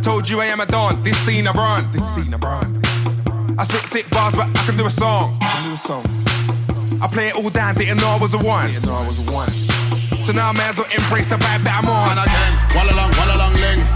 Told you I am a don, this scene I run. I spit sick bars, but I can do a song. I play it all down, didn't know I was a one. So now I may as well embrace the vibe that I'm on. And again, walla long ling.